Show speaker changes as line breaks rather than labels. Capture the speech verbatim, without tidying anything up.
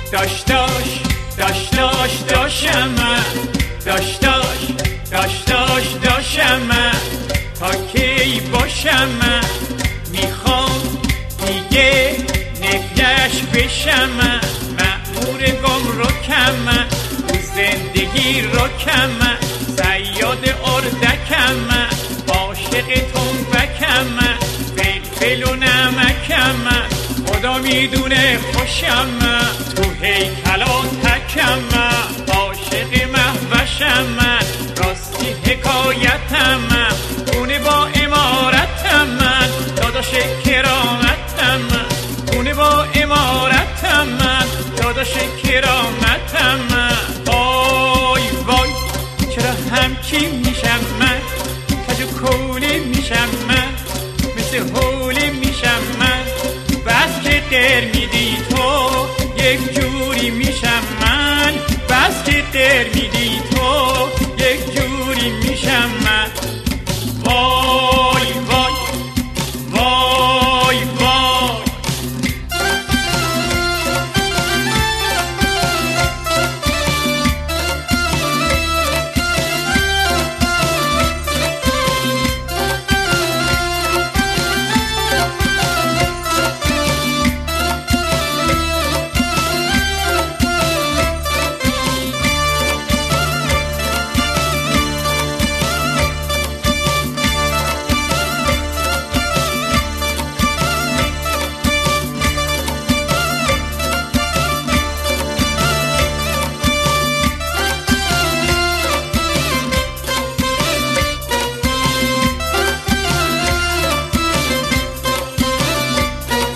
داش داش داش داش داشم داش داش داش داش داشم تا کی باشم میخوام دیگه نگهش بشم مأمور گمرکم تو زندگی رکم صیاد اردکم عاشق تنبکم فلفل و نمکم خدا میدونه خوشم تو هیکلا تکم عاشق مهوشم راستی حکایتم اونه با امارتم داداش کرامتم اونه با امارتم داداش کرامتم وای وای چرا همچین میشم من کج و کولی میشم من مثل حولی میشم من بس که غیر میدی تو یک جور